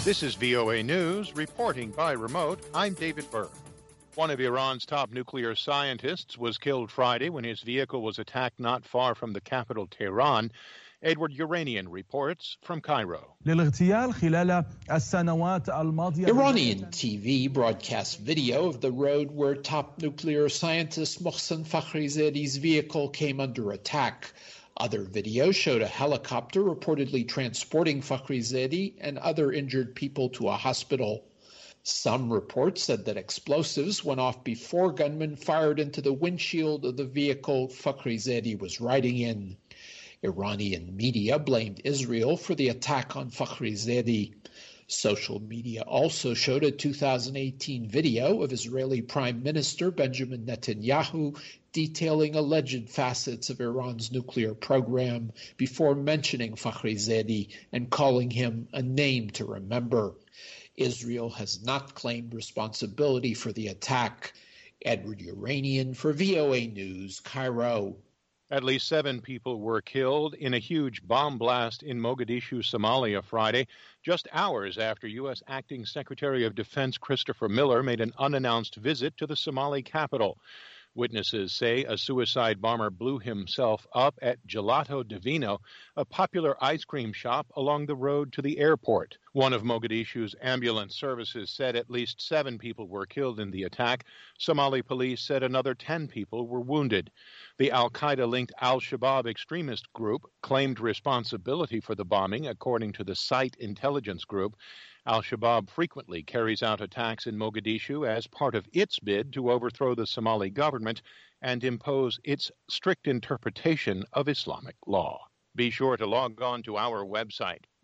This is VOA News, reporting by remote. I'm David Burr. One of Iran's top nuclear scientists was killed Friday when his vehicle was attacked not far from the capital, Tehran. Edward Uranian reports from Cairo. Iranian TV broadcast video of the road where top nuclear scientist Mohsen Fakhrizadeh's vehicle came under attack. Other videos showed a helicopter reportedly transporting Fakhrizadeh and other injured people to a hospital. Some reports said that explosives went off before gunmen fired into the windshield of the vehicle Fakhrizadeh was riding in. Iranian media blamed Israel for the attack on Fakhrizadeh. Social media also showed a 2018 video of Israeli Prime Minister Benjamin Netanyahu detailing alleged facets of Iran's nuclear program before mentioning Fakhrizadeh and calling him a name to remember. Israel has not claimed responsibility for the attack. Edward Uranian for VOA News, Cairo. At least 7 people were killed in a huge bomb blast in Mogadishu, Somalia, Friday, just hours after U.S. Acting Secretary of Defense Christopher Miller made an unannounced visit to the Somali capital. Witnesses say a suicide bomber blew himself up at Gelato Divino, a popular ice cream shop along the road to the airport. One of Mogadishu's ambulance services said at least 7 people were killed in the attack. Somali police said another 10 people were wounded. The al-Qaeda-linked al-Shabaab extremist group claimed responsibility for the bombing, according to the SITE intelligence group. Al-Shabaab frequently carries out attacks in Mogadishu as part of its bid to overthrow the Somali government and impose its strict interpretation of Islamic law. Be sure to log on to our website,